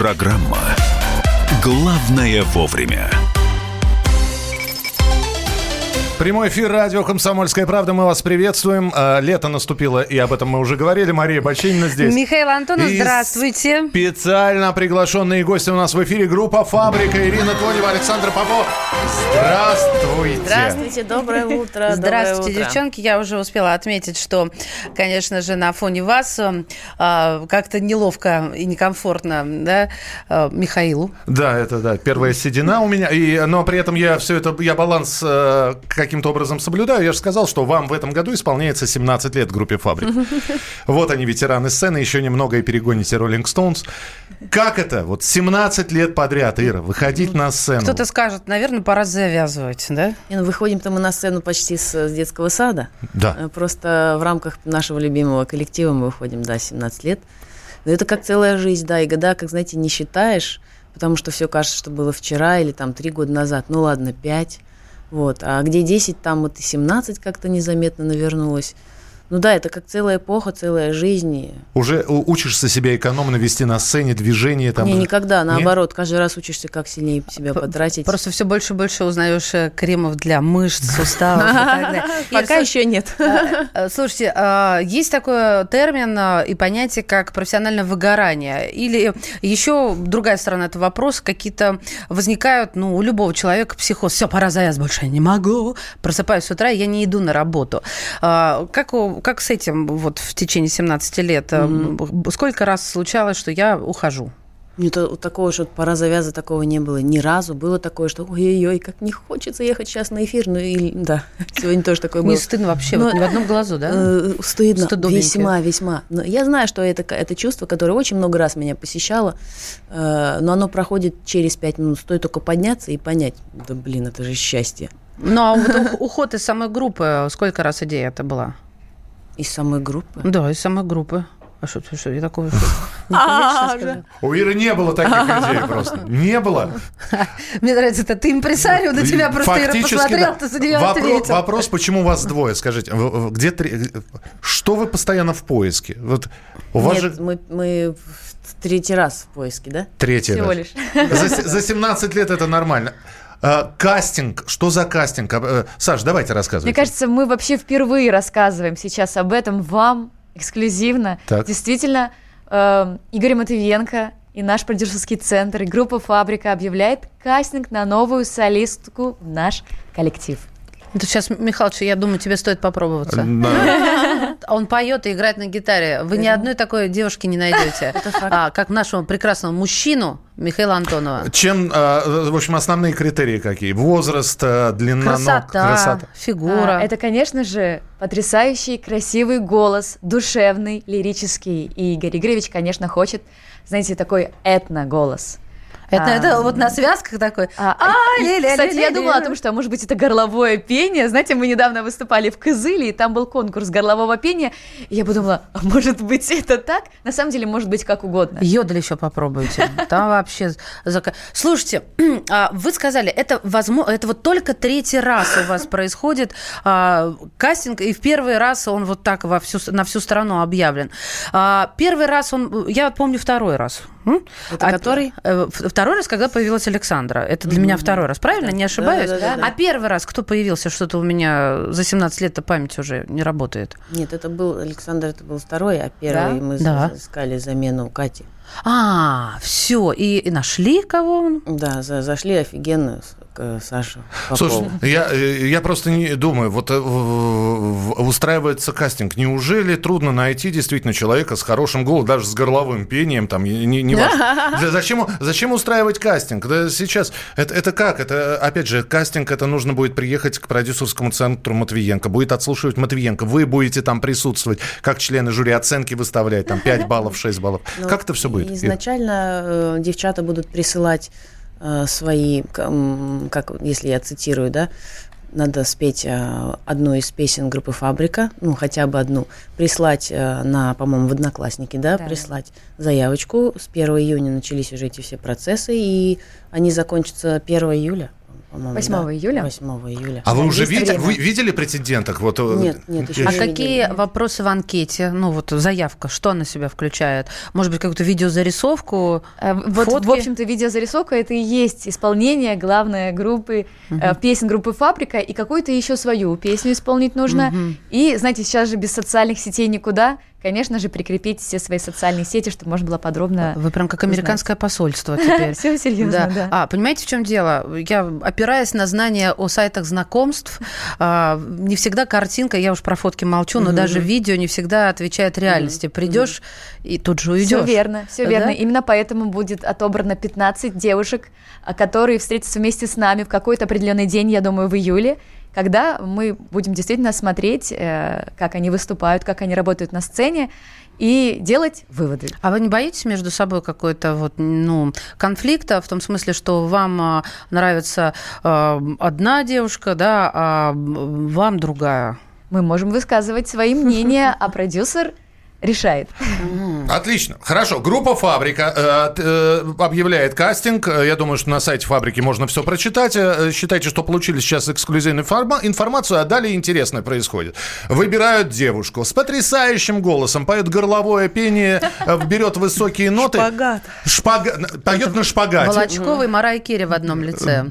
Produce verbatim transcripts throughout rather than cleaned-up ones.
Программа «Главное вовремя». Прямой эфир радио «Комсомольская правда». Мы вас приветствуем. Лето наступило, и об этом мы уже говорили. Мария Баченина здесь. Михаил Антонов, и здравствуйте. Специально приглашенные гости у нас в эфире. Группа «Фабрика». Ирина Тонева, Александр Попов. Здравствуйте. Здравствуйте, доброе утро. Здравствуйте, доброе утро. девчонки. Я уже успела отметить, что, конечно же, на фоне вас а, как-то неловко и некомфортно, да, а, Михаилу. Да, это да, первая седина у меня. И, но при этом я все это, я баланс э, каким-то образом соблюдаю. Я же сказал, что вам в этом году исполняется семнадцать лет в группе «Фабрика». Вот они, ветераны сцены, еще немного и перегоните Rolling Stones. Как это? Вот семнадцать лет подряд, Ира, выходить на сцену. Кто-то скажет, наверное, пора завязывать, да? И, ну, выходим-то мы на сцену почти с, с детского сада. Да. Просто в рамках нашего любимого коллектива мы выходим, да, семнадцать лет. Но это как целая жизнь, да, и года, как, знаете, не считаешь, потому что все кажется, что было вчера или там три года назад. Ну ладно, пять. Вот. А где десять, там вот и семнадцать как-то незаметно навернулось. Ну да, это как целая эпоха, целая жизнь. Уже учишься себя экономно вести на сцене, движение там? Не, никогда, наоборот. Нет? Каждый раз учишься, как сильнее себя потратить. Просто все больше и больше узнаешь кремов для мышц, суставов и так далее. Пока еще нет. Слушайте, есть такой термин и понятие, как профессиональное выгорание. Или еще другая сторона этого вопроса, какие-то возникают, ну, у любого человека психоз. Все, пора завязывать, больше я не могу. Просыпаюсь с утра, и я не иду на работу. Как у Как с этим вот в течение семнадцати лет? Mm-hmm. Сколько раз случалось, что я ухожу? Нет, такого, что пора завязывать, такого не было ни разу. Было такое, что ой-ой-ой, как не хочется ехать сейчас на эфир. Ну, и, да, сегодня тоже такое было. Не стыдно вообще, но, вот ни в одном глазу, да? Э, стыдно, весьма, весьма. Но я знаю, что это, это чувство, которое очень много раз меня посещало, э, но оно проходит через пять минут. Стоит только подняться и понять, да блин, это же счастье. Ну, а вот уход из самой группы, сколько раз идея это была? Из самой группы? Да, из самой группы. А что, что я такого... У Иры не было таких идей просто. Не было. Мне нравится это. Ты импресарио, на тебя просто Ира посмотрел, ты за нее ответил. Вопрос, почему вас двое? Скажите, где что вы постоянно в поиске? Нет, мы третий раз в поиске, да? Третий раз. Всего лишь. За семнадцать лет это нормально. Кастинг. Что за кастинг? Саш, давайте рассказывайте. Мне кажется, мы вообще впервые рассказываем сейчас об этом вам эксклюзивно. Так. Действительно, э, Игорь Матвиенко и наш продюсерский центр, и группа «Фабрика» объявляет кастинг на новую солистку в наш коллектив. Это сейчас, Михалыч, я думаю, тебе стоит попробоваться. Да. Он поет и играет на гитаре. Вы ни одной такой девушки не найдете, а, как нашего прекрасного мужчину Михаила Антонова. Чем, в общем, основные критерии какие? Возраст, длина красота, ног, красота, фигура. А, это, конечно же, потрясающий, красивый голос, душевный, лирический. И Игорь Игоревич, конечно, хочет, знаете, такой этно-голос. Это, а, это вот на связках такой. А, а, и, кстати, я думала о том, что, может быть, это горловое пение. Знаете, мы недавно выступали в Кызыле, и там был конкурс горлового пения. И я подумала, а может быть, это так? На самом деле, может быть, как угодно. Йодль еще попробуйте. Там вообще... Слушайте, вы сказали, это возможно, это вот только третий раз у вас происходит кастинг, и в первый раз он вот так во всю, на всю страну объявлен. Первый раз он... Я помню второй раз. Это а, который? Второй раз, когда появилась Александра. Это для mm-hmm. меня второй раз, правильно? Да. Не ошибаюсь? Да, да, да, да. А первый раз кто появился? Что-то у меня за семнадцать лет-то память уже не работает. Нет, это был Александр, это был второй, а первый да? мы да. искали замену у Кати. А, все, и, и нашли кого? Да, за, зашли офигенно. Саша Попова. Слушай, я, я просто не думаю, вот устраивается кастинг. Неужели трудно найти действительно человека с хорошим голосом, даже с горловым пением? Там, не, не важно. Зачем, зачем устраивать кастинг? Да сейчас, это, это как? Это, опять же, кастинг, это нужно будет приехать к продюсерскому центру Матвиенко, будет отслушивать Матвиенко, вы будете там присутствовать, как члены жюри, оценки выставлять, там пять баллов, шесть баллов. Ну, как это все будет? Изначально э, девчата будут присылать свои, как, если я цитирую, да, надо спеть одну из песен группы «Фабрика», ну, хотя бы одну, прислать на, по-моему, в Одноклассники, да, да, прислать заявочку. С первого июня начались уже эти все процессы, и они закончатся первого июля. восьмого июля. восьмого июля. А вы уже видели, вы видели претенденток? Вот, нет, нет, еще А не какие видели. вопросы в анкете? Ну, вот заявка, что она себя включает? Может быть, какую-то видеозарисовку, Вот, фотки? в общем-то, видеозарисовка – это и есть исполнение главной группы, uh-huh. песен группы «Фабрика», и какую-то еще свою песню исполнить нужно. Uh-huh. И, знаете, сейчас же без социальных сетей никуда. Конечно же, прикрепить все свои социальные сети, чтобы можно было подробно... Вы прям как американское узнать. Посольство теперь. Все серьезно, да. да. А, понимаете, в чем дело? Я, опираясь на знания о сайтах знакомств, не всегда картинка, я уж про фотки молчу, но даже видео не всегда отвечает реальности. Придешь и тут же уйдешь. Все верно, все верно. Именно поэтому будет отобрано пятнадцать девушек, которые встретятся вместе с нами в какой-то определенный день, я думаю, в июле, когда мы будем действительно смотреть, как они выступают, как они работают на сцене, и делать выводы. А вы не боитесь между собой какой-то вот, ну, конфликта, в том смысле, что вам нравится э, одна девушка, да, а вам другая? Мы можем высказывать свои мнения, а продюсер решает. Отлично. Хорошо. Группа «Фабрика» э, э, объявляет кастинг. Я думаю, что на сайте «Фабрики» можно все прочитать. Считайте, что получили сейчас эксклюзивную информа- информацию, а далее интересное происходит. Выбирают девушку с потрясающим голосом, поет горловое пение, берет высокие ноты. Шпагат. Шпага... Поет на шпагате. Волочкова и Марайя Керри в одном лице.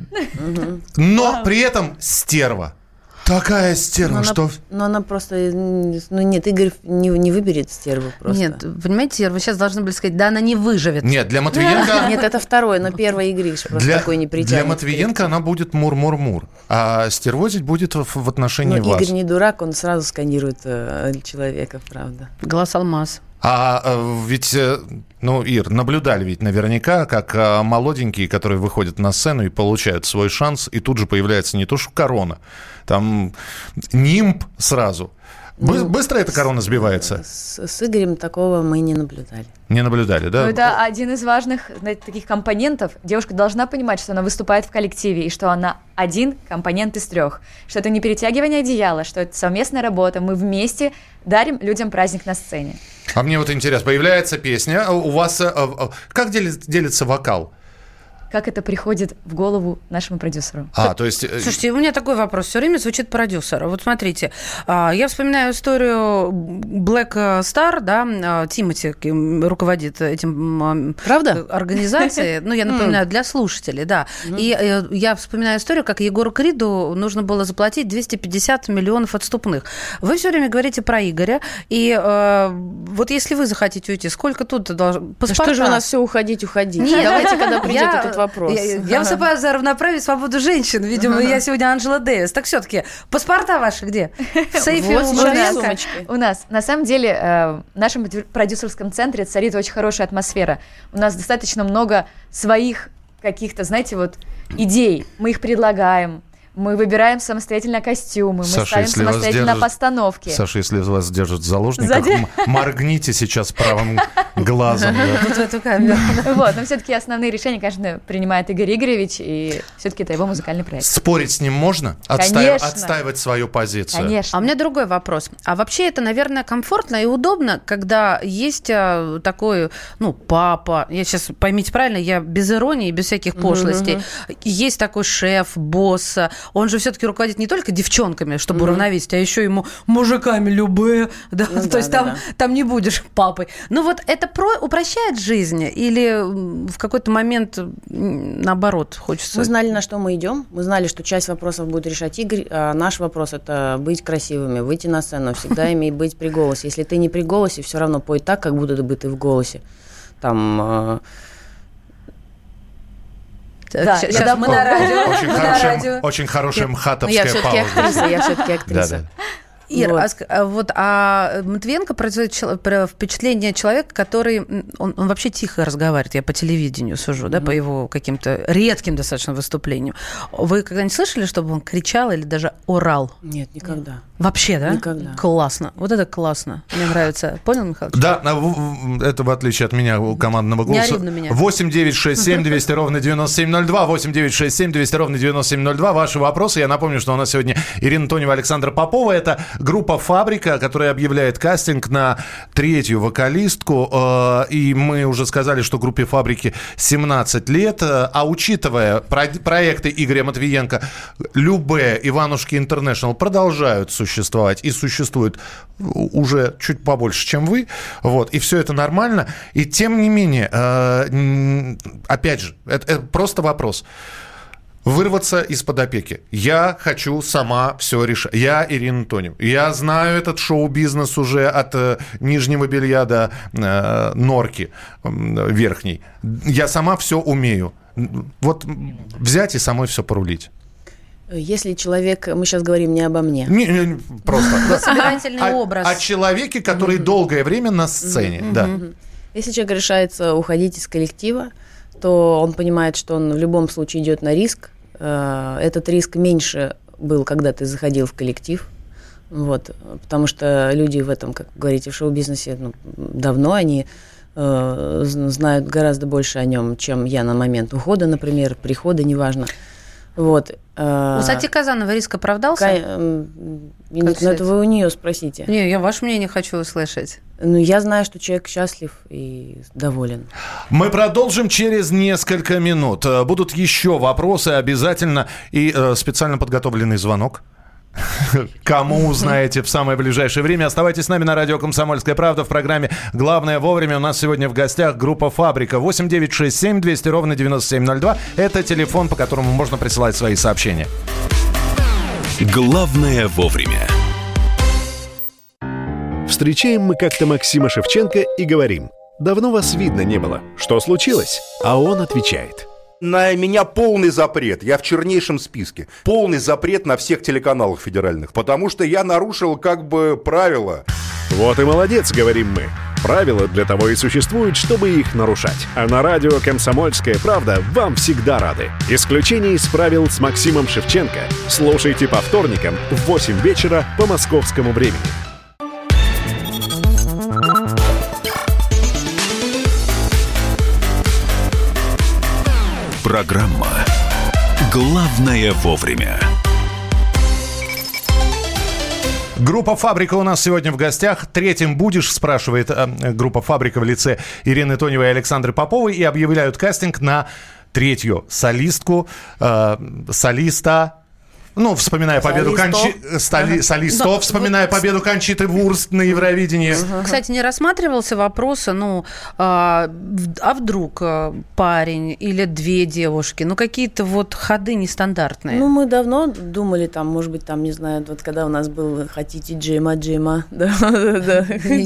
Но при этом стерва. Такая стерва, но что... Она, но она просто... Ну нет, Игорь не, не выберет стерву просто. Нет, понимаете, вы сейчас должны были сказать, да, она не выживет. Нет, для Матвиенко... Нет, это второе, но первый Игорь просто для, такой не притянет. Для Матвиенко она будет мур-мур-мур, а стервозить будет в, в отношении но вас. Игорь не дурак, он сразу сканирует э, человека, правда. Глаз алмаз. А э, ведь, э, ну, Ир, наблюдали ведь наверняка, как э, молоденькие, которые выходят на сцену и получают свой шанс, и тут же появляется не то что корона, там нимб сразу. Бы- ну, быстро эта корона сбивается? С, с Игорем такого мы не наблюдали. Не наблюдали, да? Но это один из важных, знаете, таких компонентов. Девушка должна понимать, что она выступает в коллективе, и что она один компонент из трех. Что это не перетягивание одеяла, что это совместная работа. Мы вместе дарим людям праздник на сцене. А мне вот интересно, появляется песня, у вас... Как делится вокал? Как это приходит в голову нашему продюсеру? А, то есть... Слушайте, у меня такой вопрос. Все время звучит продюсер. Вот смотрите, я вспоминаю историю Black Star, да, Тимати руководит этим... Правда? Организацией. Ну, я напоминаю, для слушателей, да. И я вспоминаю историю, как Егору Криду нужно было заплатить двести пятьдесят миллионов отступных. Вы все время говорите про Игоря. И вот если вы захотите уйти, сколько тут должно... Паспорта? Что же у нас все уходить, уходить? Нет, давайте, когда придет этот вопрос. Я, я выступаю за равноправие и свободу женщин. Видимо, я сегодня Анджела Дэвис. Так все-таки, паспорта ваши где? В сейфе вот у Матвиенко? У нас, на самом деле, в нашем продюсерском центре царит очень хорошая атмосфера. У нас достаточно много своих каких-то, знаете, вот идей. Мы их предлагаем. Мы выбираем самостоятельно костюмы, Саша, мы ставим самостоятельно держат, постановки. Саша, если вас держат в заложниках, Заде... моргните сейчас правым глазом. Вот в эту камеру. Вот, но все-таки основные решения, конечно, принимает Игорь Игоревич, и все-таки это его музыкальный проект. Спорить с ним можно? Отстаив... Отстаивать свою позицию? Конечно. А у меня другой вопрос. А вообще это, наверное, комфортно и удобно, когда есть такой, ну, папа, я сейчас, поймите правильно, я без иронии, без всяких пошлостей, mm-hmm. есть такой шеф, босс. Он же все-таки руководит не только девчонками, чтобы mm-hmm. уравновесить, а еще ему мужиками любые. Да? Ну, То да, есть да, там, да. там не будешь папой. Ну вот это про... упрощает жизнь или в какой-то момент наоборот хочется? Мы знали, на что мы идем. Мы знали, что часть вопросов будет решать Игорь. А наш вопрос – это быть красивыми, выйти на сцену, всегда иметь быть при голосе. Если ты не при голосе, все равно пой так, как будто бы ты в голосе. Там... Да, сейчас, сейчас мы на радио. Очень, мы хорошая, на радио. очень хорошая мхатовская я все-таки пауза. Актриса, я все-таки актриса. Да, да. Ир, вот. а, вот, а Матвиенко производит впечатление человека, который, он, он вообще тихо разговаривает, я по телевидению сужу, mm-hmm. да, по его каким-то редким достаточно выступлениям. Вы когда-нибудь слышали, чтобы он кричал или даже орал? Нет, никогда. Вообще, да? Никогда. Классно. Вот это классно. Мне нравится. Понял, Михаил? Да, это в отличие от меня, командного голоса. Не меня. восемь девять шесть семь двести ровно девяносто семь ноль два, восемь девять шесть семь двести ровно девяносто семь ноль два. Ваши вопросы. Я напомню, что у нас сегодня Ирина Тонева, Александра Попова. Это группа «Фабрика», которая объявляет кастинг на третью вокалистку. Э, и мы уже сказали, что группе «Фабрики» семнадцать лет. А учитывая про- проекты Игоря Матвиенко, Любэ, Иванушки Интернешнл продолжают существовать и существуют уже чуть побольше, чем вы. Вот. И все это нормально. И тем не менее, э, опять же, это, это просто вопрос. Вырваться из-под опеки. Я хочу сама все решать. Я Ирина Тонева. Я знаю этот шоу-бизнес уже от э, нижнего белья до э, норки э, верхней. Я сама все умею. Вот взять и самой все порулить. Если человек, мы сейчас говорим не обо мне. Не, не, просто. Собирательный образ. О человеке, который долгое время на сцене. Да. Если человек решается уходить из коллектива, то он понимает, что он в любом случае идет на риск. Этот риск меньше был, когда ты заходил в коллектив. Вот, потому что люди в этом, как вы говорите, в шоу-бизнесе ну, давно, они э, знают гораздо больше о нем, чем я на момент ухода, например, прихода, неважно. Вот. У Сати Казановой риск оправдался? К... Нет, ну это вы у нее спросите. Не, я ваше мнение хочу услышать. Ну, я знаю, что человек счастлив и доволен. Мы продолжим через несколько минут. Будут еще вопросы обязательно и э, специально подготовленный звонок. Кому узнаете в самое ближайшее время. Оставайтесь с нами на радио «Комсомольская правда» в программе «Главное вовремя». У нас сегодня в гостях группа «Фабрика». восемь девятьсот шестьдесят семь двести ровно девяносто семь ноль два. Это телефон, по которому можно присылать свои сообщения. Главное вовремя. Встречаем мы как-то Максима Шевченко и говорим: «Давно вас видно не было. Что случилось?» А он отвечает: «На меня полный запрет, я в чернейшем списке. Полный запрет на всех телеканалах федеральных, потому что я нарушил как бы правила». Вот и молодец, говорим мы. Правила для того и существуют, чтобы их нарушать. А на радио «Комсомольская правда» вам всегда рады. Исключение из правил с Максимом Шевченко слушайте по вторникам в восемь вечера по московскому времени. Программа «Главное вовремя». Группа «Фабрика» у нас сегодня в гостях. Третьим будешь, спрашивает э, группа «Фабрика» в лице Ирины Тоневой и Александры Поповой. И объявляют кастинг на третью солистку, э, солиста. Ну, вспоминая победу Кончи... Столи... солистов, да, вспоминая вот... победу Кончиты Вурст на Евровидении. Кстати, не рассматривался вопрос, ну, а, а вдруг парень или две девушки, ну, какие-то вот ходы нестандартные? Ну, мы давно думали, там, может быть, там, не знаю, вот когда у нас был «Хотите джема, джема», да, да,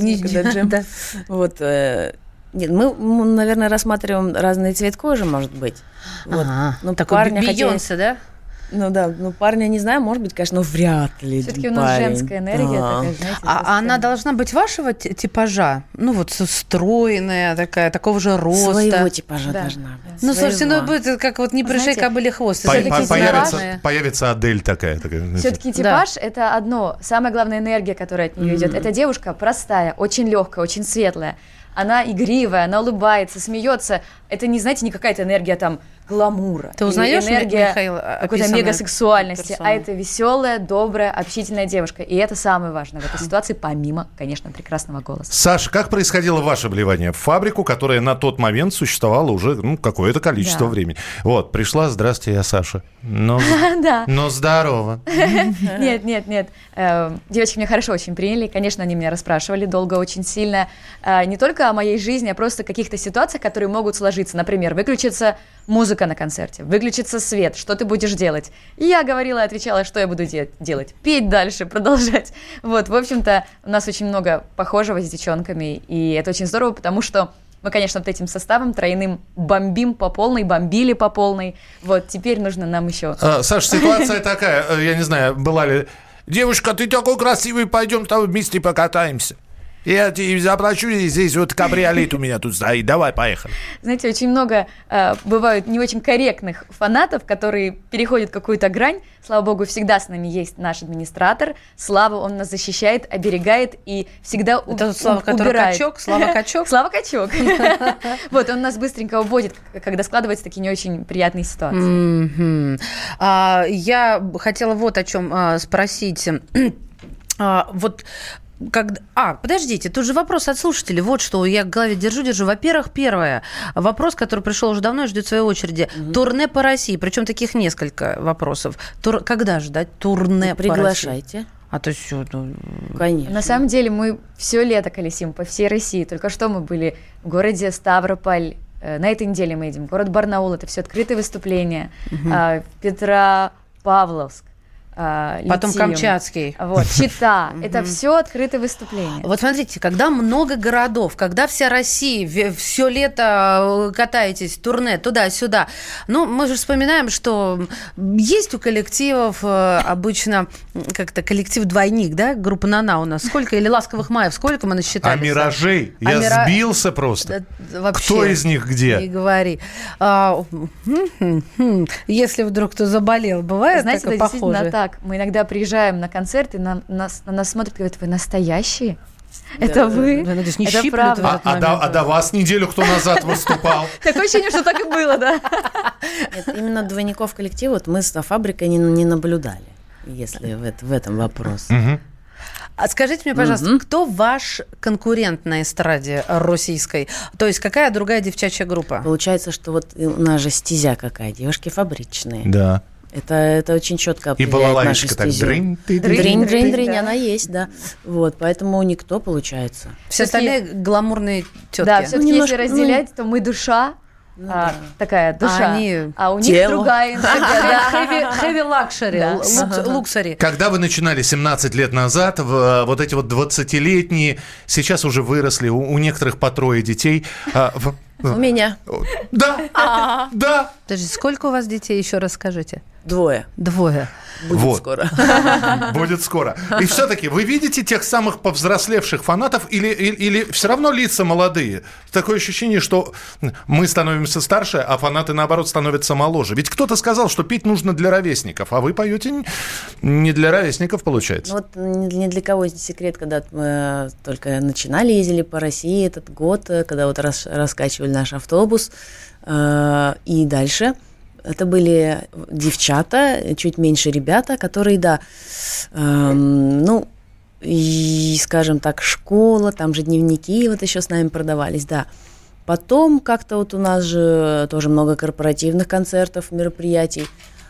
да, вот, нет, мы, наверное, рассматриваем разный цвет кожи, может быть. Ну, такой Бейонсе, да? Ну да, ну парня не знаю, может быть, конечно, но вряд ли. Все-таки у нас парень. Женская энергия а. такая, знаете. А она должна быть вашего типажа? Ну вот стройная такая, такого же роста. Своего типажа да. должна быть. Ну, слушайте, ну будет как вот не пришей кобыле хвост. По- по- появится, появится Адель такая. такая. Все-таки типаж да. это одно. Самая главная энергия, которая от нее mm-hmm. идет. Эта девушка простая, очень легкая, очень светлая. Она игривая, она улыбается, смеется. Это не, знаете, не какая-то энергия там гламура. Ты узнаешь энергия Михаил, какой-то мегасексуальности, персона. А это веселая, добрая, общительная девушка. И это самое важное в этой ситуации, помимо, конечно, прекрасного голоса. Саша, как происходило ваше вливание в «Фабрику», которая на тот момент существовала уже ну, какое-то количество да. времени? Вот, пришла, здрасте, я Саша. Ну, ну здорово. Нет, нет, нет. Девочки меня хорошо очень приняли. Конечно, они меня расспрашивали долго, очень сильно. Не только о моей жизни, а просто о каких-то ситуациях, которые могут сложиться. Например, выключится музыка на концерте, выключится свет, что ты будешь делать? И я говорила и отвечала, что я буду де- делать. Петь дальше, продолжать. Вот, в общем-то, у нас очень много похожего с девчонками, и это очень здорово, потому что мы, конечно, вот этим составом тройным бомбим по полной, бомбили по полной. Вот, теперь нужно нам еще... А, Саша, ситуация такая, я не знаю, была ли... Девушка, ты такой красивый, пойдем с тобой вместе покатаемся. Я тебе заплачу, и здесь вот кабриолет у меня тут стоит. Давай, поехали. Знаете, очень много э, бывают не очень корректных фанатов, которые переходят какую-то грань. Слава богу, всегда с нами есть наш администратор. Слава, он нас защищает, оберегает и всегда у- Это Слава, у- который убирает. качок? Слава качок? Слава качок. Вот, он нас быстренько уводит, когда складываются такие не очень приятные ситуации. Я хотела вот о чем спросить. А, вот... Когда... А, подождите, тут же вопрос от слушателей. Вот что я в голове держу-держу. Во-первых, первое. Вопрос, который пришел уже давно и ждет своей очереди. Угу. Турне по России. Причем таких несколько вопросов. Тур... Когда ждать турне по России? Приглашайте. А то все, ну... Конечно. На самом деле мы все лето колесим по всей России. Только что мы были в городе Ставрополь. На этой неделе мы едем. Город Барнаул. Это все открытые выступления. Угу. Петропавловск. Uh, Потом летим. Камчатский. Вот, Чита. Это все открытые выступления. Вот смотрите, когда много городов, когда вся Россия, все лето катаетесь, турне туда-сюда, ну, мы же вспоминаем, что есть у коллективов обычно как-то коллектив-двойник, да, группа «Нана» у нас. Сколько? Или «Ласковых маев», сколько мы насчитали? А «Миражей»? А Я мира... сбился просто. Да, вообще, кто из них где? Не говори. А, если вдруг кто заболел, бывает знаете, такое это похоже? Действительно так. Мы иногда приезжаем на концерты, на нас, на нас смотрят и говорят: вы настоящие? Да, это вы? Да, надеюсь, не это правда. А, а, до, а до вас неделю кто назад выступал? Такое ощущение, что так и было, да. Нет, именно двойников коллектива вот мы с «Фабрикой» не, не наблюдали, если в, в этом вопрос. А скажите мне, пожалуйста, mm-hmm. кто ваш конкурент на эстраде российской? То есть какая другая девчачья группа? Получается, что вот у нас же стезя какая, девушки фабричные. Да. Это, это очень четко и определяет нашу так стезю. Дрынь, дрынь, дрынь, дрынь, она есть, да. Вот, поэтому никто, получается. Все остальные гламурные тетки. Да, все-таки ну, немножко, если разделять, ну... то мы душа. Ну, а, да. Такая душа, а, они... а у них тело. Другая heavy luxury, луксари. Когда вы начинали семнадцать лет назад, в, вот эти вот двадцатилетние, сейчас уже выросли, у, у некоторых по трое детей. А, в, у меня. Да, А-а-а. да. Подожди, сколько у вас детей, еще раз скажите? Двое. Двое. Будет вот. скоро. Будет скоро. И все-таки вы видите тех самых повзрослевших фанатов или, или, или все равно лица молодые? Такое ощущение, что мы становимся старше, а фанаты, наоборот, становятся моложе. Ведь кто-то сказал, что петь нужно для ровесников, а вы поете не для ровесников, получается. Вот ни для кого не секрет, когда мы только начинали, ездили по России этот год, когда вот рас, раскачивали наш автобус, э, и дальше... Это были девчата, чуть меньше ребята, которые, да, эм, ну, и, скажем так, школа, там же дневники вот еще с нами продавались, да. Потом как-то вот у нас же тоже много корпоративных концертов, мероприятий.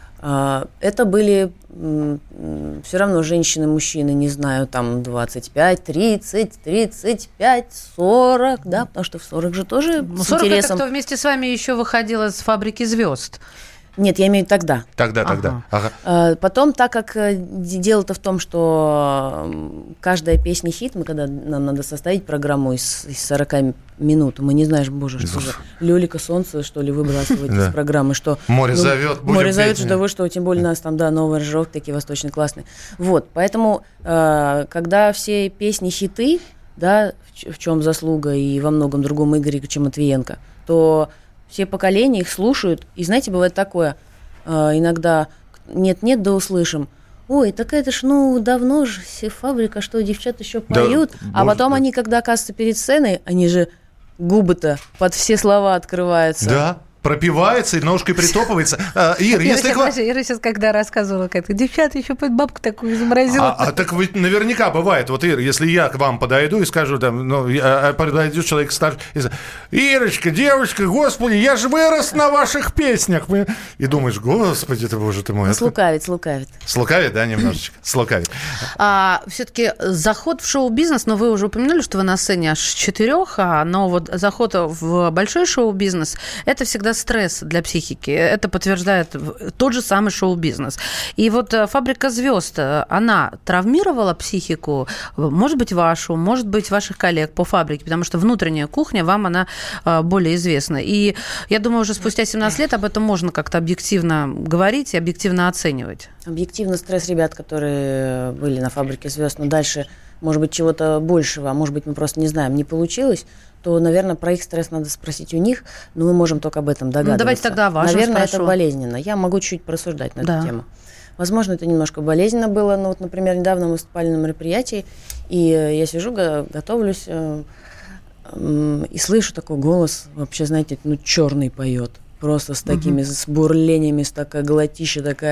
Э, это были э, все равно женщины, мужчины, не знаю, там двадцать пять, тридцать, тридцать пять, сорок, да, потому что в сорок же тоже ну, с сорок интересом. Это кто вместе с вами еще выходила с «Фабрики звезд». Нет, я имею в виду тогда. Тогда, тогда. Ага. Ага. Потом, так как дело-то в том, что каждая песня хит, мы когда нам надо составить программу из, из сорок минут, мы не знаешь, боже, что за люлика солнце, что ли, выбрасывать из программы, что... Море зовет, Море зовет, что вы что, тем более у нас там, да, новый аранжировки такие восточные классные. Вот, поэтому, когда все песни хиты, да, в чем заслуга и во многом другом Игоря Игоревича Матвиенко, то... Все поколения их слушают. И знаете, бывает такое, э, иногда нет-нет, да услышим. Ой, так это ж, ну, давно же все «Фабрика», что девчата еще поют. Да, а потом да. они, когда оказываются перед сценой, они же губы-то под все слова открываются. Да. Пропивается и ножкой притопывается. А, Ир, Ира, если... Сейчас, Ира сейчас, когда рассказывала, как-то девчата еще под бабку такую заморозила. А, а так ведь наверняка бывает. Вот, Ир, если я к вам подойду и скажу, там, ну, я, подойдет человек старше, и скажет: Ирочка, девочка, господи, я же вырос на ваших песнях. И думаешь: господи ты, боже ты мой. Ну, слукавит, слукавит. Слукавит, да, немножечко? Слукавит. А, все-таки заход в шоу-бизнес, но вы уже упомянули, что вы на сцене аж с четырех, а, но вот заход в большой шоу-бизнес, это всегда стресс для психики. Это подтверждает тот же самый шоу-бизнес. И вот «Фабрика звезд», она травмировала психику, может быть, вашу, может быть, ваших коллег по «Фабрике», потому что внутренняя кухня, вам она более известна. И я думаю, уже спустя семнадцать лет об этом можно как-то объективно говорить и объективно оценивать. Объективно стресс ребят, которые были на «Фабрике звезд, но дальше, может быть, чего-то большего, а может быть, мы просто не знаем, не получилось, то, наверное, про их стресс надо спросить у них, но мы можем только об этом догадываться. Ну, давайте тогда о вашем Наверное, спрошу. это болезненно. Я могу чуть порассуждать на да. эту тему. Возможно, это немножко болезненно было, но вот, например, недавно мы выступали на мероприятии, и я сижу, готовлюсь, и слышу такой голос, вообще, знаете, ну, черный поет, просто с такими, uh-huh. с бурлениями, с такая глотища такая.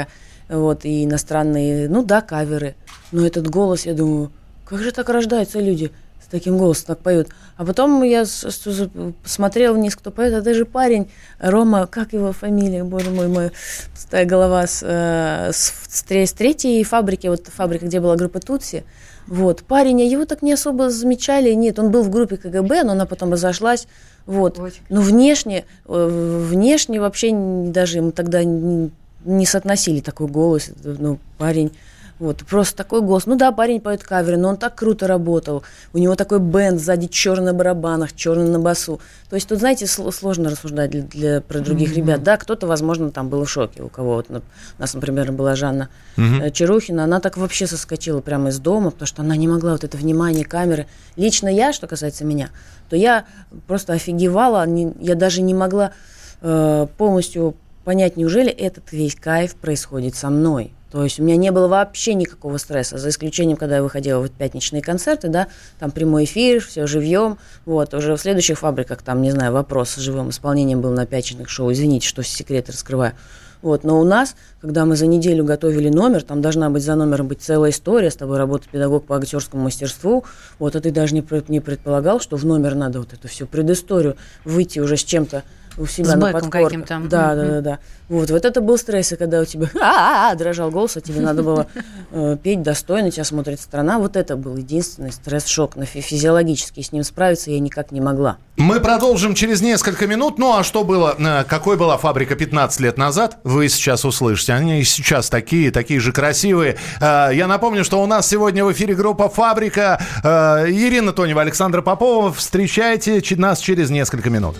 вот, и иностранные, ну да, каверы. Но этот голос, я думаю, как же так рождаются люди с таким голосом, так поют. А потом я смотрела вниз, кто поет, а ты же парень, Рома, как его фамилия, боже мой, моя пустая голова, с, с, с третьей фабрики, вот фабрика, где была группа Тутси. Вот, парень, а его так не особо замечали. Нет, он был в группе КГБ, но она потом разошлась. Вот. Но внешне, внешне вообще даже мы тогда не, не соотносили такой голос. Ну, парень, вот, просто такой голос. Ну да, парень поет каверы, но он так круто работал. У него такой бэнд сзади, черный на барабанах, черный на басу. То есть тут, знаете, сложно рассуждать для, для, про других mm-hmm. ребят. Да, кто-то, возможно, там был в шоке. У кого вот, у нас, например, была Жанна mm-hmm. Чарухина. Она так вообще соскочила прямо из дома, потому что она не могла вот это внимание камеры. Лично я, что касается меня, то я просто офигевала. Я даже не могла э, полностью понять, неужели этот весь кайф происходит со мной. То есть у меня не было вообще никакого стресса, за исключением, когда я выходила в пятничные концерты, да, там прямой эфир, все живьем, вот, уже в следующих фабриках, там, не знаю, вопрос с живым исполнением был на пятничных шоу, извините, что секреты раскрываю, вот, но у нас, когда мы за неделю готовили номер, там должна быть за номером быть целая история, с тобой работает педагог по актерскому мастерству, вот, а ты даже не, не предполагал, что в номер надо вот эту всю предысторию выйти уже с чем-то у себя с на бэком подкорках. каким-то. Да, да, да, да. Вот, вот это был стресс, и когда у тебя а-а-а, дрожал голос, а тебе надо было э, петь достойно, тебя смотрит страна. Вот это был единственный стресс-шок. На фи- физиологически с ним справиться я никак не могла. Мы продолжим через несколько минут. Ну, а что было, какой была фабрика пятнадцать лет назад, вы сейчас услышите. Они сейчас такие, такие же красивые. Я напомню, что у нас сегодня в эфире группа «Фабрика». Ирина Тонева, Александр Попова. Встречайте нас через несколько минут.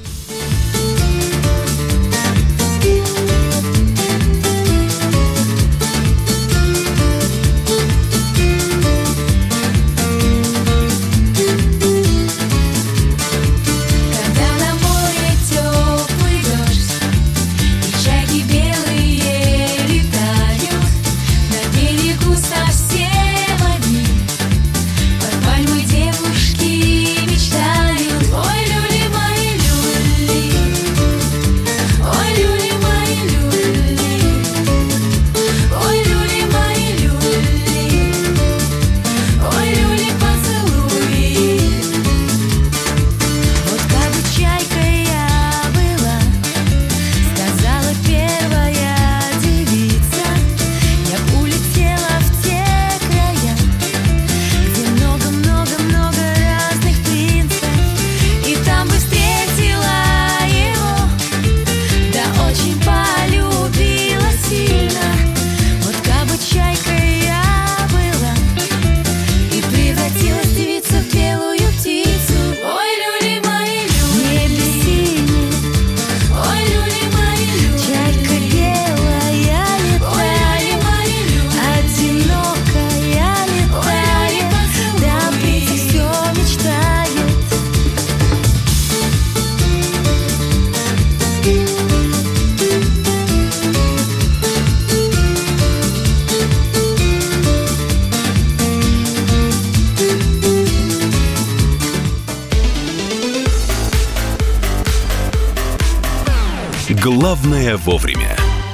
Главное вовремя.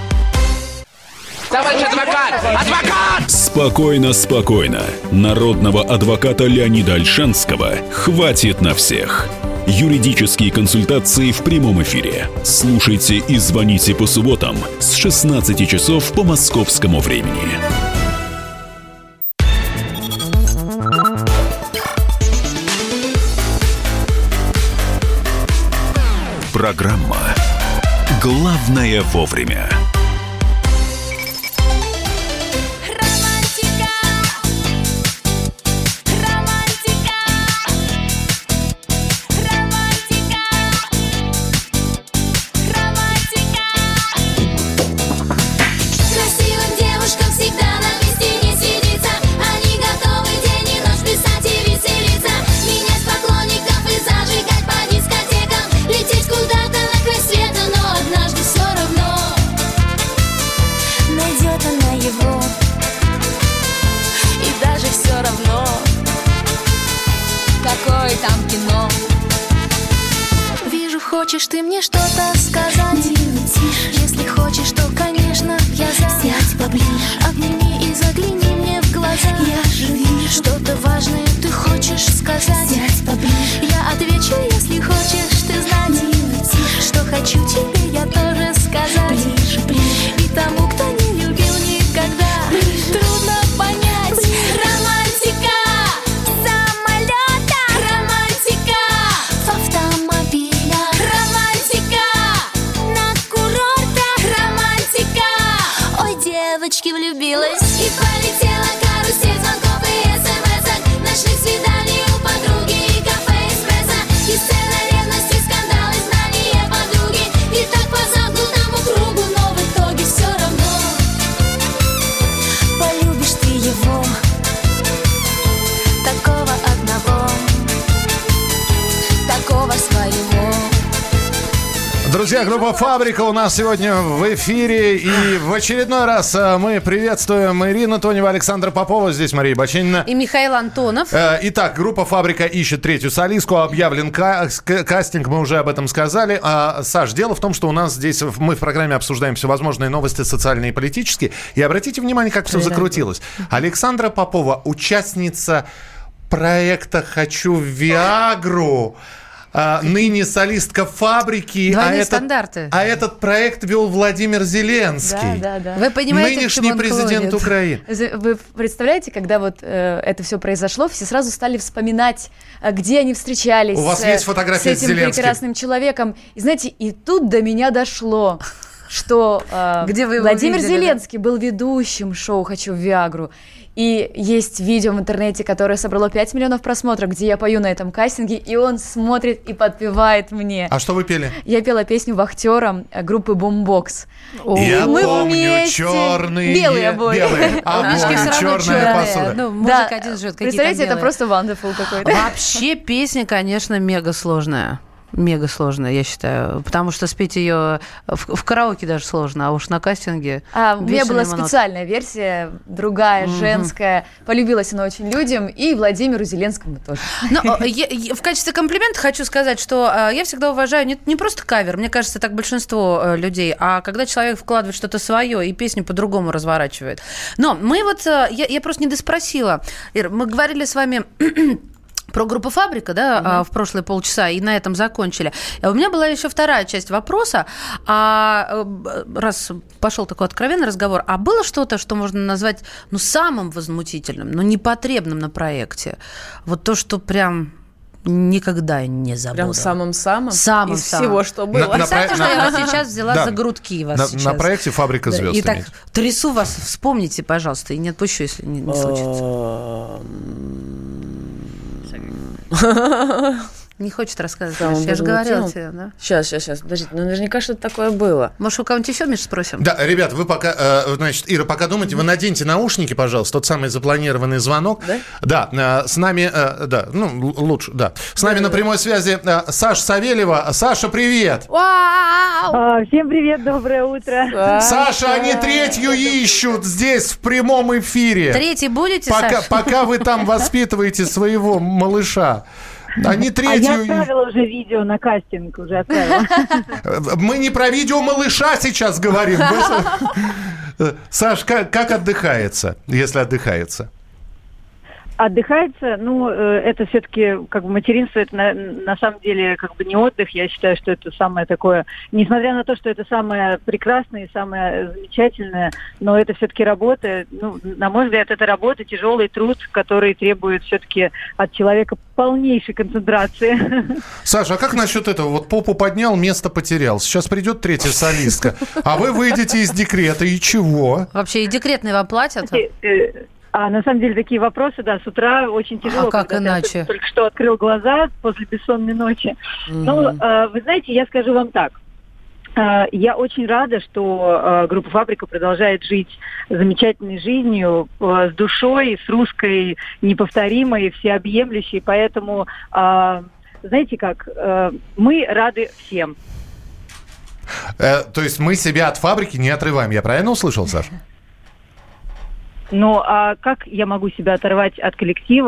Товарищ адвокат! Адвокат! Спокойно, спокойно. Народного адвоката Леонида Ольшанского хватит на всех. Юридические консультации в прямом эфире. Слушайте и звоните по субботам с шестнадцати часов по московскому времени. Программа «Главное вовремя». Там кино. Вижу, хочешь ты мне что-то сказать. Если хочешь, то, конечно, я за. поближе, обними и загляни мне в глаза. Я же вижу, что-то важное ты хочешь сказать. Сядь поближе, я отвечу, если хочешь ты знать. Милый, тише, что хочу тебе я тоже сказать. Ближе, ближе, и тому, кто не любил никогда, ближе, трудно понять. Ближе. Романтика самолета, романтика в автомобилях, романтика на курортах, романтика. Ой, девочки, влюбилась и полетела карусель звонков и смс-ок, ночных свиданий у подруги и кафе эспрессо, и сцена ревности, скандалы, знания подруги. И так по замкнутому кругу, но в итоге все равно полюбишь ты его, такого одного, такого своего. Друзья, группа «Фабрика» у нас сегодня в эфире. И в очередной раз мы приветствуем Ирину Тоневу, Александра Попова. Здесь Мария Баченина. И Михаил Антонов. Итак, группа «Фабрика» ищет третью солистку. Объявлен ка- кастинг, мы уже об этом сказали. А, Саш, дело в том, что у нас здесь, мы в программе обсуждаем всевозможные новости социальные и политические. И обратите внимание, как все закрутилось. Александра Попова, участница проекта «Хочу Виагру», А, ныне солистка «Фабрики», а этот, а этот проект вел Владимир Зеленский. Да, да, да. Вы понимаете, нынешний президент клонит? Украины. Вы представляете, когда вот э, это все произошло, все сразу стали вспоминать, где они встречались. У вас э, есть фотография с этим с Зеленским? прекрасным человеком. И знаете, и тут до меня дошло, что э, Где вы Владимир видели, Зеленский да? был ведущим шоу «Хочу Виагру». И есть видео в интернете, которое собрало пять миллионов просмотров, где я пою на этом кастинге, и он смотрит и подпевает мне. А что вы пели? Я пела песню «Вахтерам» группы «Бумбокс». Я Мы помню вместе... черные... Белые обои. Белые обои, черная посуда. Ну, мужик Да. один живет, какие-то Представляете, это белые. просто wonderful какой-то. Вообще песня, конечно, мега сложная. Мега сложная, я считаю. Потому что спеть ее в, в караоке даже сложно, а уж на кастинге... А, у меня была монот. специальная версия, другая, mm-hmm. женская. Полюбилась она очень людям, и Владимиру Зеленскому тоже. Но я, я, в качестве комплимента хочу сказать, что э, я всегда уважаю не, не просто кавер, мне кажется, так большинство э, людей, а когда человек вкладывает что-то свое и песню по-другому разворачивает. Но мы вот... Э, я, я просто не доспросила. Ир, мы говорили с вами... про группу «Фабрика», да, mm-hmm. в прошлые полчаса, и на этом закончили. У меня была еще вторая часть вопроса. А, раз пошел такой откровенный разговор, а было что-то, что можно назвать ну, самым возмутительным, но непотребным на проекте? Вот то, что прям... никогда не забуду. Прям самым-самым? Самым из всего, что было. Представьте, что я вас сейчас взяла да. за грудки. Вас на, сейчас. на проекте «Фабрика звезд». Да. Итак, имеете. трясу вас, вспомните, пожалуйста, и не отпущу, если не, не случится. Не хочет рассказывать. Самым Я же говорила возмутимым? тебе, да? Сейчас, сейчас, сейчас. Подождите, ну наверняка что-то такое было. Может, у кого-нибудь еще, Миша, спросим? Да, ребят, вы пока, э, значит, Ира, пока думаете, вы наденьте наушники, пожалуйста, тот самый запланированный звонок. Да? Да, э, с нами, э, да, ну, л- лучше, да. С нами да, на прямой да. связи э, Саша Савельева. Саша, привет! А, всем привет, доброе утро. Саша, они третью ищут здесь, в прямом эфире. Третий будете, пока, Саша? Пока вы там воспитываете своего малыша. Они третью... А я отправила уже видео на кастинг, уже отправила. Мы не про видео малыша сейчас говорим. Саш, как, как отдыхается, если отдыхается? Отдыхается, ну, это все-таки, как бы, материнство, это на, на самом деле, как бы, не отдых. Я считаю, что это самое такое, несмотря на то, что это самое прекрасное и самое замечательное, но это все-таки работа. Ну, на мой взгляд, это работа, тяжелый труд, который требует все-таки от человека полнейшей концентрации. Саша, а как насчет этого? Вот попу поднял, место потерял. Сейчас придет третья солистка, а вы выйдете из декрета, и чего? Вообще, и декретные вам платят? А на самом деле такие вопросы, да, с утра очень тяжело. А как иначе? Ты только что открыл глаза после бессонной ночи. Mm-hmm. Ну, э, вы знаете, я скажу вам так. Э, я очень рада, что э, группа «Фабрика» продолжает жить замечательной жизнью, э, с душой, с русской, неповторимой, всеобъемлющей. Поэтому, э, знаете как, э, мы рады всем. Э, то есть мы себя от «Фабрики» не отрываем. Я правильно услышал, Саша? Ну, а как я могу себя оторвать от коллектива,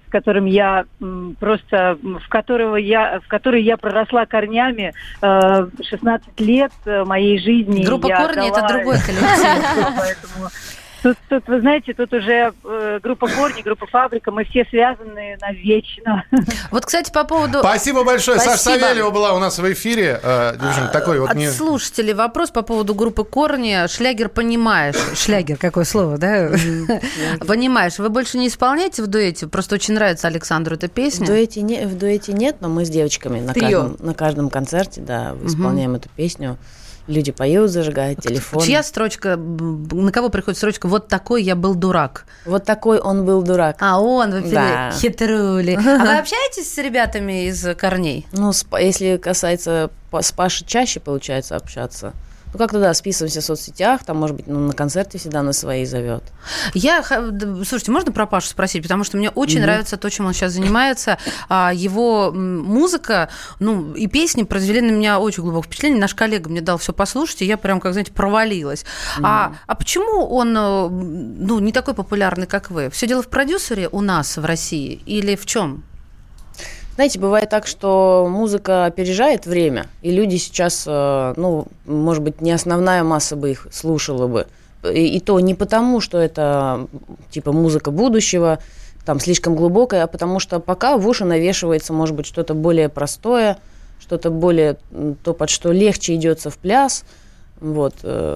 с которым я м, просто, в которого я, в который я проросла корнями э, шестнадцать лет моей жизни. Группа «Корни» — это другой коллектив. Поэтому тут, тут, вы знаете, тут уже э, группа «Корни», группа «Фабрика», мы все связаны навечно. Вот, кстати, по поводу... Спасибо большое. Спасибо. Саша Савельева была у нас в эфире. Э, девчонка, такой вот От не... слушателей вопрос по поводу группы «Корни». Шлягер «Понимаешь». Шлягер, какое слово, да? «Понимаешь». Вы больше не исполняете в дуэте? Просто очень нравится Александру эта песня. В дуэте, не, в дуэте нет, но мы с девочками на каждом, на каждом концерте, да, исполняем эту песню. Люди поют, зажигают телефон. Чья строчка, на кого приходит строчка «Вот такой я был дурак»? Вот такой он был дурак. А он, вы да. хитрули. А вы общаетесь с ребятами из «Корней»? Ну, если касается с Пашей, чаще получается общаться. Ну, как-то, да, списываемся в соцсетях, там, может быть, ну, на концерте всегда на свои зовет. Я, слушайте, можно про Пашу спросить? Потому что мне очень mm-hmm. нравится то, чем он сейчас занимается. Его музыка, ну, и песни произвели на меня очень глубокое впечатление. Наш коллега мне дал все послушать, и я прям, как, знаете, провалилась. Mm-hmm. А, а почему он, ну, не такой популярный, как вы? Все дело в продюсере у нас в России или в чем? Знаете, бывает так, что музыка опережает время, и люди сейчас, ну, может быть, не основная масса бы их слушала бы. И, и то не потому, что это, типа, музыка будущего, там, слишком глубокая, а потому что пока в уши навешивается, может быть, что-то более простое, что-то более, то, под что легче идется в пляс. Вот.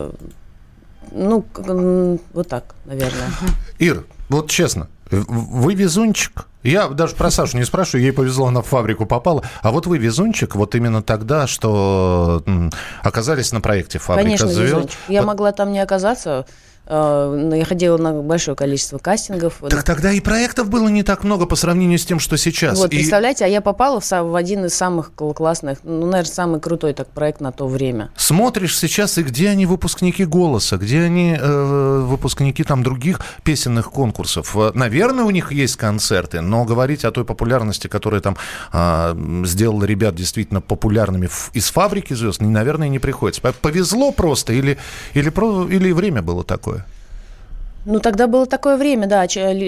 Ну, вот так, наверное. Ир, вот честно, вы везунчик. Я даже про Сашу не спрашиваю, ей повезло, она в «Фабрику» попала. А вот вы везунчик вот именно тогда, что оказались на проекте «Фабрика Конечно, звезд». Везунчик. Я вот. могла там не оказаться. Я ходила на большое количество кастингов. Так тогда и проектов было не так много по сравнению с тем, что сейчас. Вот, и... представляете, а я попала в, в один из самых классных, ну, наверное, самый крутой так проект на то время. Смотришь сейчас, и где они выпускники «Голоса», где они э, выпускники там других песенных конкурсов. Наверное, у них есть концерты, но говорить о той популярности, которая там э, сделала ребят действительно популярными в, из «Фабрики звезд», наверное, не приходится. Повезло просто или, или, про, или время было такое? Ну, тогда было такое время, да,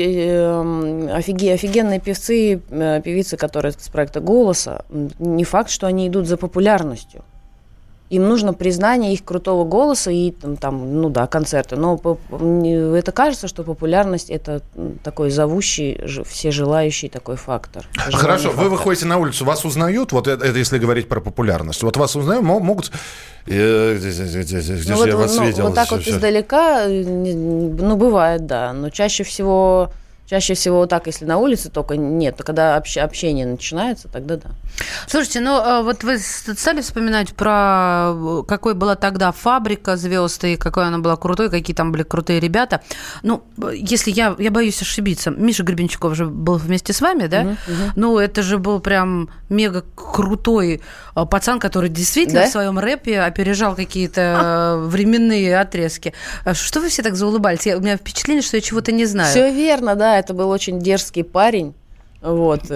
офигенные певцы, певицы, которые с проекта «Голоса», не факт, что они идут за популярностью. Им нужно признание их крутого голоса и там, ну да, концерты. Но это кажется, что популярность – это такой зовущий, все желающий такой фактор. Хорошо, фактор. Вы выходите на улицу, вас узнают, вот это, это если говорить про популярность, вот вас узнают, могут… Где ну, я вот, вас ну, видел? Вот так вот издалека, ну, бывает, да, но чаще всего… Чаще всего вот так, если на улице только нет, то когда общ- общение начинается, тогда да. Слушайте, ну вот вы стали вспоминать про какой была тогда «Фабрика звезд» и какой она была крутой, какие там были крутые ребята. Ну, если я, я боюсь ошибиться, Миша Гребенщиков же был вместе с вами, да? Uh-huh, uh-huh. Ну, это же был прям мега крутой пацан, который действительно да? в своем рэпе опережал какие-то временные отрезки. Что вы все так заулыбались? Я, у меня впечатление, что я чего-то не знаю. Все верно, да. Это был очень дерзкий парень. Вот.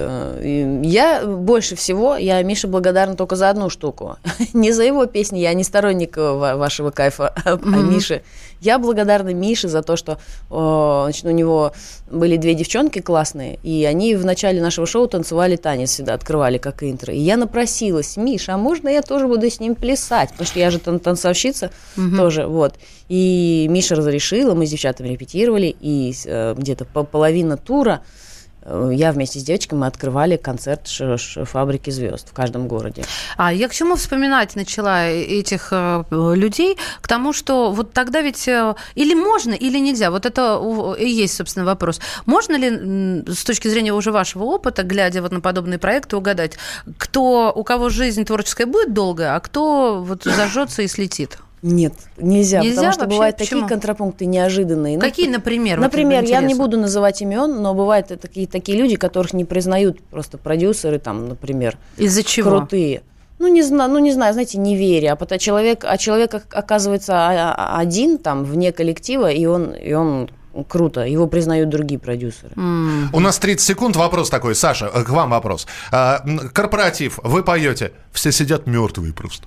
Я больше всего, я Мише благодарна только за одну штуку. Не за его песни, я не сторонник вашего кайфа, mm-hmm. а Миши. Я благодарна Мише за то, что значит, у него были две девчонки классные, и они в начале нашего шоу танцевали танец всегда, открывали как интро. И я напросилась: Миша, а можно я тоже буду с ним плясать? Потому что я же танцовщица mm-hmm. тоже. Вот. И Миша разрешила, мы с девчатами репетировали, и где-то половина тура я вместе с девочками мы открывали концерт «Фабрики звезд» в каждом городе. А я к чему вспоминать начала этих э, людей? К тому, что вот тогда ведь э, или можно, или нельзя. Вот это и есть, собственно, вопрос. Можно ли с точки зрения уже вашего опыта, глядя вот на подобные проекты, угадать, кто, у кого жизнь творческая будет долгая, а кто вот зажжется и слетит? Нет, нельзя, нельзя потому что вообще? бывают Почему? такие контрапункты неожиданные. Какие, например? Например, вот я не буду называть имен, но бывают такие, такие люди, которых не признают просто продюсеры, там, например. Из-за чего? Крутые. Ну, не знаю, ну, не знаю, знаете, неверие. А, потому, человек, а человек оказывается один, там, вне коллектива, и он, и он круто, его признают другие продюсеры. Mm. У нас тридцать секунд, вопрос такой. Саша, к вам вопрос. А, корпоратив, вы поете, все сидят мертвые просто.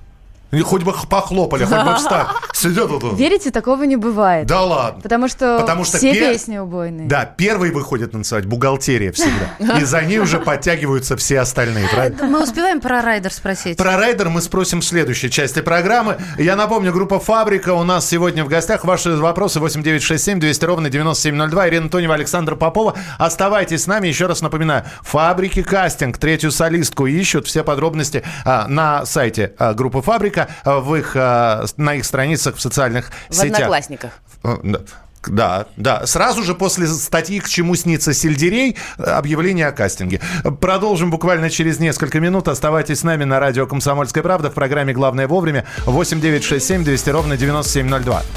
Хоть бы похлопали, хоть бы встали. Сидят вот он. Верите, такого не бывает. Да ладно. Потому что, Потому что все пер... песни убойные. Да, первый выходит танцевать бухгалтерия всегда. И за ней уже подтягиваются все остальные, правильно? Мы успеваем про райдер спросить? Про райдер мы спросим в следующей части программы. Я напомню, группа «Фабрика» у нас сегодня в гостях. Ваши вопросы восемь девятьсот шестьдесят семь двести ровно девяносто семь ноль два. Ирина Тонева, Александр Попова. Оставайтесь с нами. Еще раз напоминаю. «Фабрики» кастинг. Третью солистку ищут. Все подробности а, на сайте а, группы «Фабрика». А, в их на их страницах в социальных в сетях. В Одноклассниках. Да, да. Сразу же после статьи «К чему снится сельдерей» объявление о кастинге. Продолжим буквально через несколько минут. Оставайтесь с нами на радио «Комсомольская правда» в программе «Главное вовремя». восемь девятьсот шестьдесят семь двести ровно девяносто семь ноль два.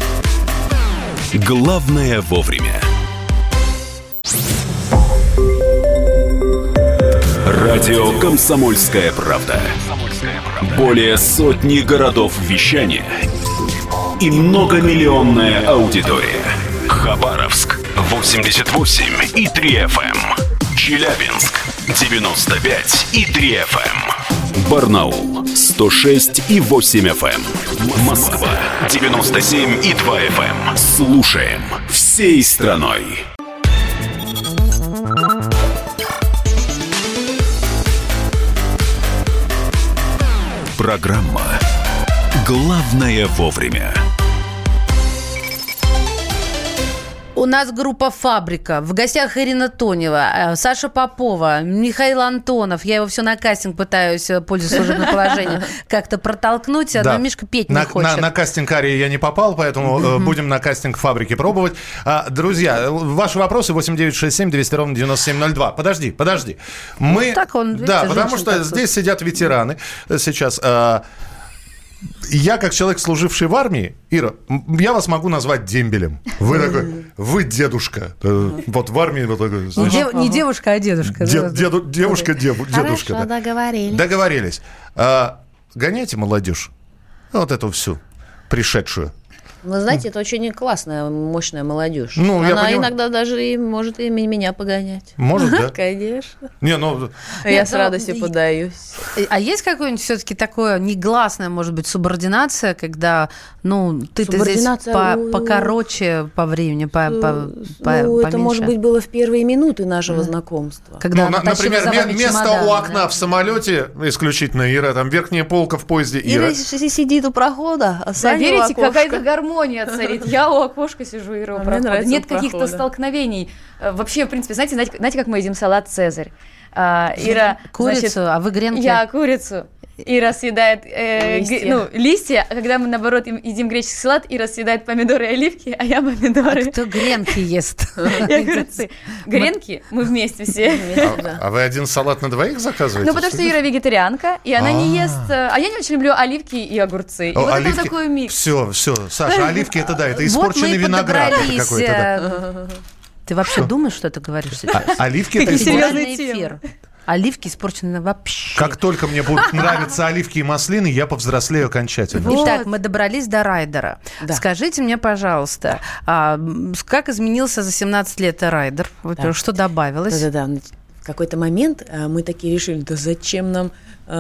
Главное вовремя. Радио «Комсомольская правда». Более сотни городов вещания и многомиллионная аудитория. Хабаровск восемьдесят восемь и три эф эм. Челябинск девяносто пять и три эф эм. Барнаул сто шесть и восемь эф эм. Москва девяносто семь и два эф эм. Слушаем всей страной. Программа «Главное вовремя». У нас группа «Фабрика». В гостях Ирина Тонева, Саша Попова, Михаил Антонов. Я его все на кастинг пытаюсь, пользуясь служебным положением, как-то протолкнуть, но Мишка петь не хочет. На кастинг Арии я не попал, поэтому будем на кастинг «Фабрики» пробовать. Друзья, ваши вопросы восемь девятьсот шестьдесят семь двести ровно девяносто семь ноль два. Подожди, подожди. Мы... Так он, видите, да, потому что здесь сидят ветераны сейчас. Я, как человек, служивший в армии, Ира, я вас могу назвать дембелем. Вы такой, вы дедушка. Вот в армии вот такой. Не, дев, не девушка, а дедушка. Де, деду, девушка, дев, дедушка. Хорошо, да. договорились. Договорились. А, гоняйте молодежь. Вот эту всю пришедшую. Вы знаете, это очень классная, мощная молодежь. Ну, она иногда даже и может и меня погонять. Может, да? Конечно. Не, ну... Я Нет, с радостью ну, подаюсь. А есть какое-нибудь все-таки такое негласное, может быть, субординация, когда, ну, ты-то здесь по, покороче по времени, по, по, по, ну, это, может быть, было в первые минуты нашего mm. знакомства. Когда ну, например, место чемодан, у окна да? в самолете исключительно, Ира, там верхняя полка в поезде, Ира. Ира сидит у прохода, а Саня да, у верите, какая-то гармония. Гармония царит. Я у окошка сижу, Ира у прохода. Нет каких-то столкновений. Вообще, в принципе, знаете, знаете, знаете, как мы едим салат «Цезарь»? А, Ира, курицу, значит, а вы гренки? Я курицу. Ира съедает э, листья. Г, ну, листья, а когда мы, наоборот, едим греческий салат, Ира съедает помидоры и оливки, а я помидоры. А кто гренки ест? Я огурцы. Гренки мы вместе все. А вы один салат на двоих заказываете? Ну, потому что Ира вегетарианка, и она не ест... А я не очень люблю оливки и огурцы. И вот это такой микс. Все, все. Саша, оливки это да, это испорченный виноград какой-то. Ты вообще думаешь, что ты говоришь сейчас? Оливки это серьезный эфир. Оливки испорчены вообще. Как только мне будут нравиться оливки и маслины, я повзрослею окончательно. Вот. Итак, мы добрались до райдера. Да. Скажите мне, пожалуйста, а, как изменился за семнадцать лет райдер? Да. Что добавилось? Да-да-да. В какой-то момент мы такие решили, да зачем нам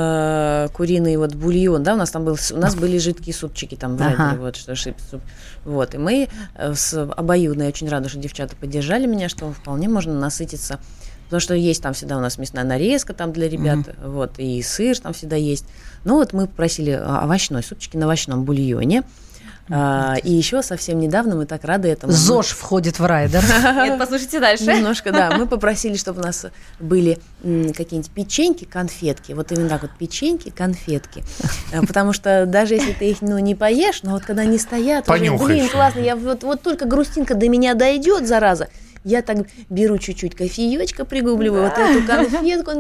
э, куриный вот бульон, да, у нас там был, у нас были жидкие супчики там в райдере, ага. вот, что шип, суп. Вот, и мы с обоюдно, я очень рада, что девчата поддержали меня, что вполне можно насытиться. Потому что есть там всегда у нас мясная нарезка там для ребят, mm-hmm. вот, и сыр там всегда есть. Ну вот мы попросили овощной супчики на овощном бульоне. Mm-hmm. А, и еще совсем недавно мы так рады этому. ЗОЖ входит в райдер. Нет, послушайте дальше. Немножко, да. Мы попросили, чтобы у нас были какие-нибудь печеньки, конфетки. Вот именно так вот печеньки, конфетки. Потому что даже если ты их ну, не поешь, но вот когда они стоят, уже, блин, классно, я вот, вот только грустинка до меня дойдет, зараза. Я так беру чуть-чуть кофеечка, пригубливаю да. вот эту конфетку,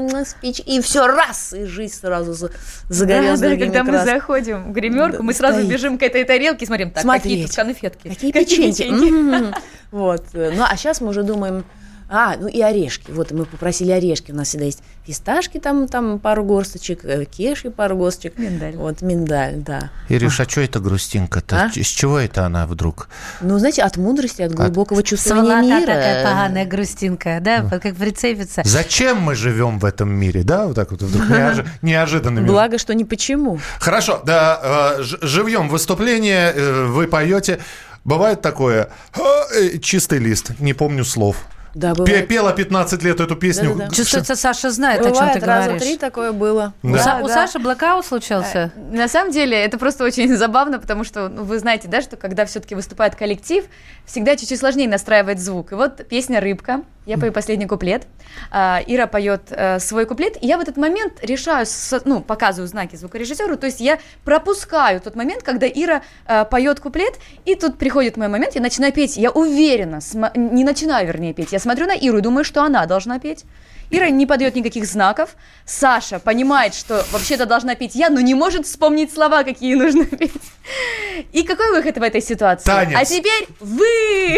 и все раз, и жизнь сразу загорелась. Да, да, когда крас. Мы заходим в гримерку, да, мы сразу стоит. Бежим к этой тарелке и смотрим, так, Смотреть. Какие тут конфетки. Какие, какие печеньки. печеньки. Вот. Ну, а сейчас мы уже думаем, А, ну и орешки. Вот мы попросили орешки. У нас всегда есть фисташки, там, там пару горсточек, кешью пару горсточек. Миндаль. Вот, миндаль, да. Ириш, а что это грустинка-то? А? С чего это она вдруг? Ну, знаете, от мудрости, от глубокого от... чувствования Сволота мира. такая поганая грустинка, да, вот как прицепится. Зачем мы живем в этом мире, да, вот так вот вдруг неожи... неожиданно. Благо, что ни почему. Хорошо, да, живьем выступление, вы поете. Бывает такое, чистый лист, не помню слов. Да, бывает. Пела пятнадцать лет эту песню. Да, да, да. Чувствуется, Саша знает, бывает, о чем ты раза говоришь. три такое было. Да. У, Да, у да. Саши блэкаут случился? На самом деле это просто очень забавно, потому что ну, вы знаете, да, что когда все-таки выступает коллектив, всегда чуть-чуть сложнее настраивать звук. И вот песня «Рыбка», я пою последний куплет, Ира поет свой куплет, и я в этот момент решаю, ну, показываю знаки звукорежиссеру, то есть я пропускаю тот момент, когда Ира поет куплет, и тут приходит мой момент, я начинаю петь, я уверена, не начинаю, вернее, петь, я смотрю на Иру и думаю, что она должна петь. Ира не подает никаких знаков. Саша понимает, что вообще-то должна петь я, но не может вспомнить слова, какие нужно петь. И какой выход в этой ситуации? Танец. А теперь вы!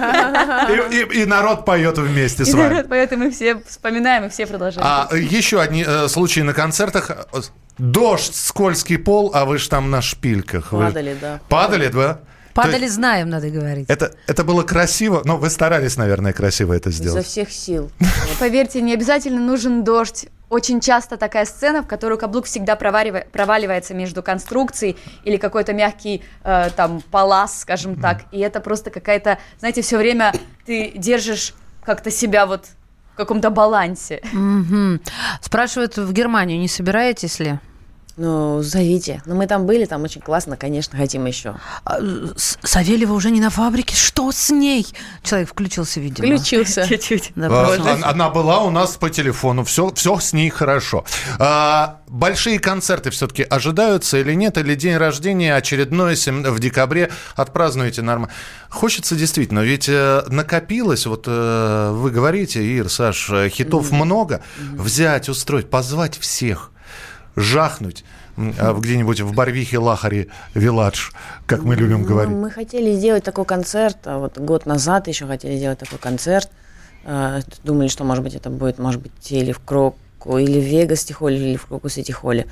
И, и, и народ поет вместе И с вами. народ поет, и мы все вспоминаем, и все продолжаем. А еще одни э, случаи на концертах. Дождь, скользкий пол, а вы ж там на шпильках. Вы... Падали, да. Падали, да? Падали, есть, знаем, надо говорить. Это, это было красиво, но вы старались, наверное, красиво это сделать. Изо всех сил. Поверьте, не обязательно нужен дождь. Очень часто такая сцена, в которую каблук всегда проваливает, проваливается между конструкцией или какой-то мягкий э, там палас, скажем так. И это просто какая-то, знаете, все время ты держишь как-то себя вот в каком-то балансе. Угу. Спрашивают, в Германию не собираетесь ли? Ну, зовите. Ну, мы там были, там очень классно, конечно, хотим еще. А, Савельева уже не на фабрике. Что с ней? Человек включился, видимо. Включился. Чуть-чуть. Да, а, она была у нас по телефону. Все, все с ней хорошо. А, большие концерты все-таки ожидаются или нет? Или день рождения очередной в декабре отпразднуете нормально? Хочется действительно, ведь накопилось, вот вы говорите, Ир, Саш, хитов mm-hmm. много. Mm-hmm. Взять, устроить, позвать всех. Жахнуть где-нибудь в Барвихе, Лахаре, Виладж, как мы любим ну, говорить. Мы хотели сделать такой концерт, а вот год назад еще хотели сделать такой концерт. Думали, что, может быть, это будет, может быть, или в Кроку, или в Вегас-Сити-холле, или в Крокус-Сити-холле.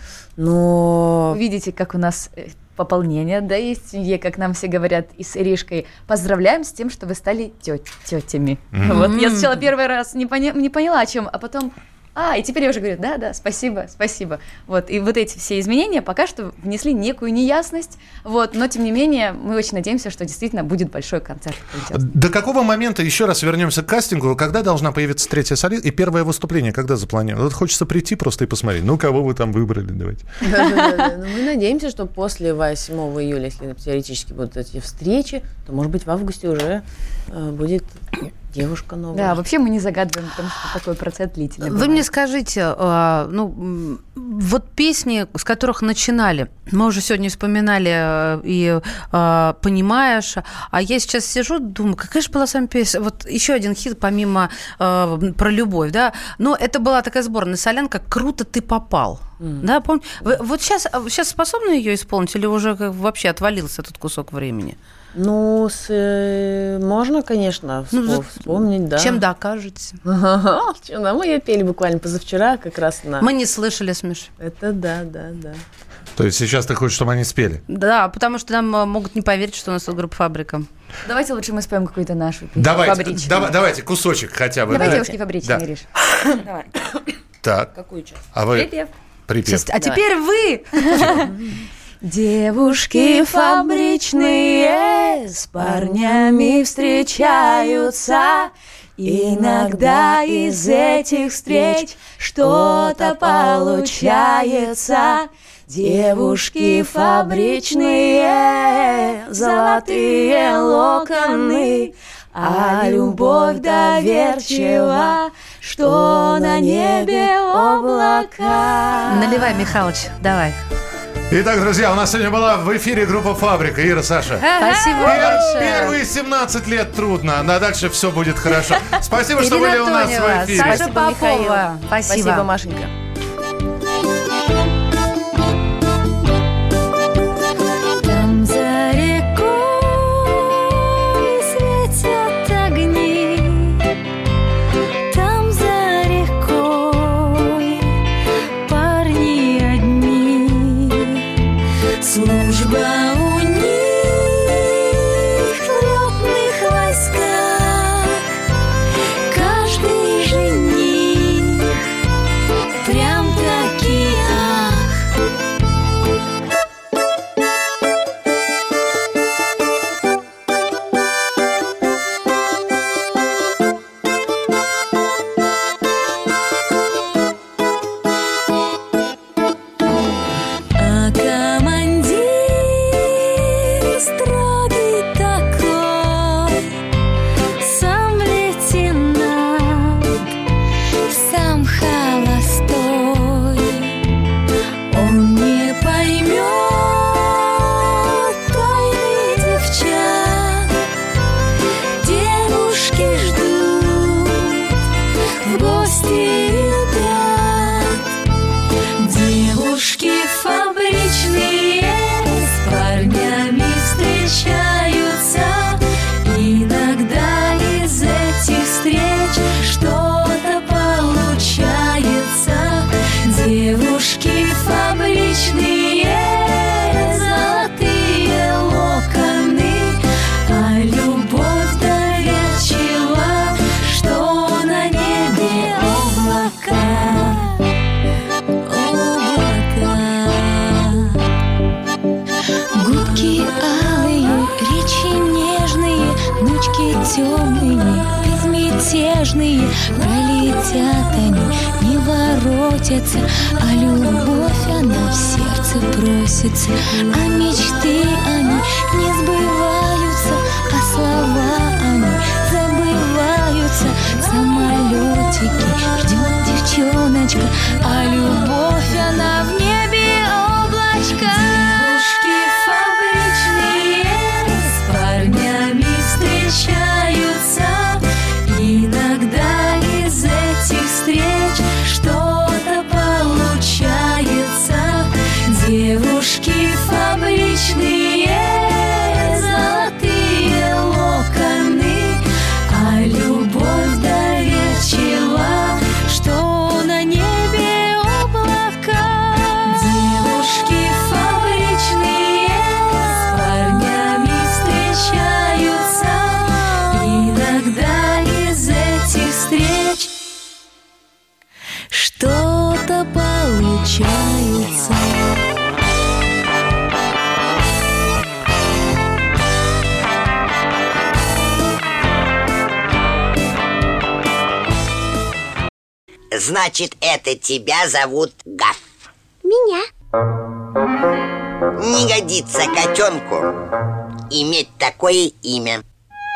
Но... Видите, как у нас пополнение, да, есть в семье, как нам все говорят, и с Иришкой. Поздравляем с тем, что вы стали тет- тетями. Mm-hmm. Вот я сначала первый раз не, поня- не поняла, о чем, а потом... А, и теперь я уже говорю, да-да, спасибо, спасибо. Вот, и вот эти все изменения пока что внесли некую неясность, вот, но, тем не менее, мы очень надеемся, что действительно будет большой концерт. До какого момента, еще раз вернемся к кастингу, когда должна появиться третья солистка и первое выступление, когда запланировано? Вот хочется прийти просто и посмотреть, ну, кого вы там выбрали, давайте. Да-да-да, мы надеемся, что после восьмого июля, если теоретически будут эти встречи, то, может быть, в августе уже будет... Девушка новая. Да, вообще мы не загадываем, потому что такой процесс длительный. Вы мне скажите, ну, вот песни, с которых начинали, мы уже сегодня вспоминали и «Понимаешь», а я сейчас сижу, думаю, какая же была сама песня, вот еще один хит помимо «Про любовь», да, но это была такая сборная солянка «Круто ты попал». Mm. Да, помните? Вы, вот сейчас, сейчас способны ее исполнить или уже вообще отвалился этот кусок времени? Ну, с, э, можно, конечно, вспом- ну, вспомнить, да. Чем докажете? Ага, да, мы ее пели буквально позавчера как раз на... Мы не слышали, Смеш. Это да, да, да. То есть сейчас ты хочешь, чтобы они спели? Да, потому что нам могут не поверить, что у нас тут группа «Фабрика». Давайте лучше мы споем какую-то нашу песню. Давайте, давай, давайте кусочек хотя бы. Давай, да. девушки фабричные, да. Ириш. Давай. Так. Какую часть? А вы... Припев. Припев. А теперь вы... Девушки фабричные с парнями встречаются. Иногда из этих встреч что-то получается. Девушки фабричные, золотые локоны, а любовь доверчива, что на небе облака. Наливай, Михалыч, давай. Итак, друзья, у нас сегодня была в эфире группа «Фабрика». Ира, Саша. Спасибо Пер- большое. Первые семнадцать лет трудно, а дальше все будет хорошо. Спасибо, что Ирина были у нас Тонева, в эфире. Саша Спасибо, Попова. Михаил. Спасибо. Спасибо, Машенька. Там за рекой светят огни, заботятся, а любовь она в сердце просится, а мечты они не сбываются, а слова они забываются. Самолетики ждет девчоночка, а любовь она в небе облачко. Девушки фабричные с парнями встречаются, иногда из этих встреч что-то получается. Девушки фабричные, золотые локоны, а любовь доверчива, что на небе облака. Девушки фабричные с парнями встречаются, иногда из этих встреч что-то получается. Значит, это тебя зовут Гав? Меня. Не годится котенку иметь такое имя.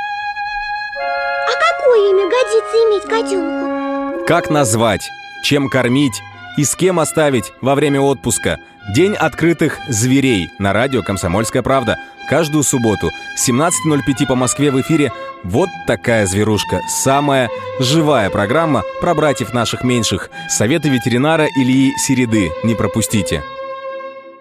А какое имя годится иметь котенку? Как назвать, чем кормить и с кем оставить во время отпуска? День открытых зверей на радио «Комсомольская правда». Каждую субботу с семнадцати ноль пять по Москве в эфире «Вот такая зверушка». Самая живая программа про братьев наших меньших. Советы ветеринара Ильи Середы. Не пропустите.